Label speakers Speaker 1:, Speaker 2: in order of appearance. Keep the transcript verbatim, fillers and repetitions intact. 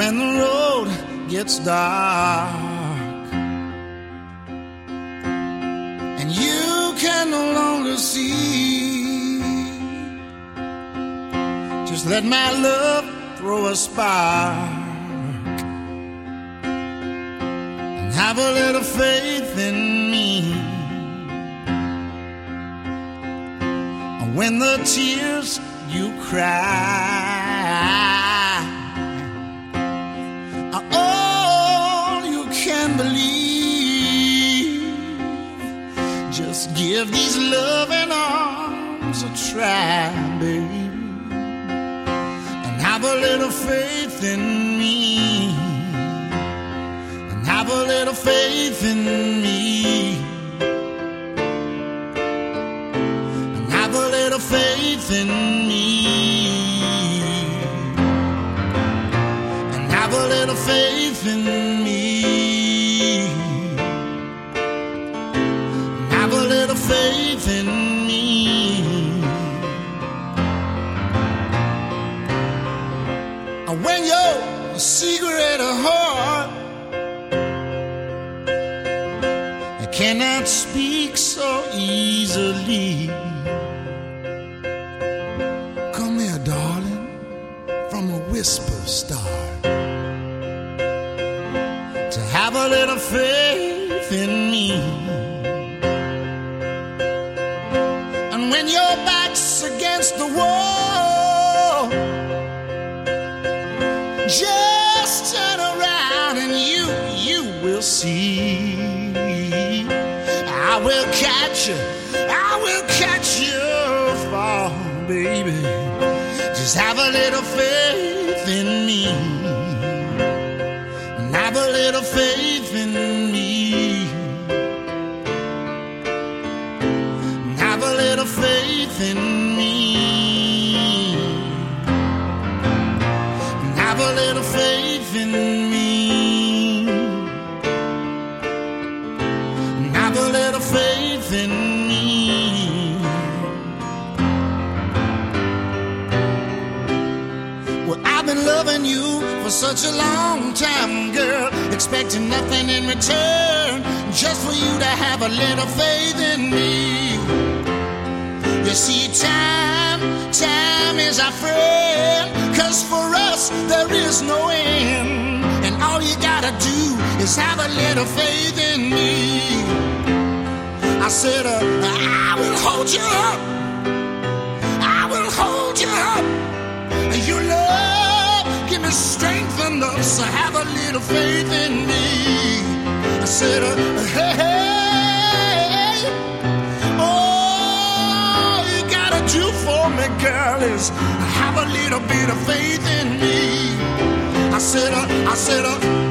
Speaker 1: when the road gets dark and you can no longer see, just let my love throw a spark and have a little faith in me. When the tears you cry are all you can believe, just give these loving arms a try, baby, and have a little faith in me, and have a little faith in me. Faith in me, and have a little faith in me, and have a little faith in me. When your secret heart cannot speak so easily, whisper start to have a little faith in me. And when your back's against the wall, just turn around and you, you will see. I will catch you, I will catch you fall, baby. Just have a little faith in me, and have a little faith in me, and have a little faith in me, and have a little faith in me, and have a little faith in me. I've been loving you for such a long time, girl, expecting nothing in return, just for you to have a little faith in me. You see, time, time is our friend, 'cause for us there is no end, and all you gotta do is have a little faith in me. I said, uh, I will hold you up, I will hold you up. You love, give me strength enough, so have a little faith in me. I said, uh, hey, hey, all you gotta do for me, girl, is have a little bit of faith in me. I said, uh, I said, uh,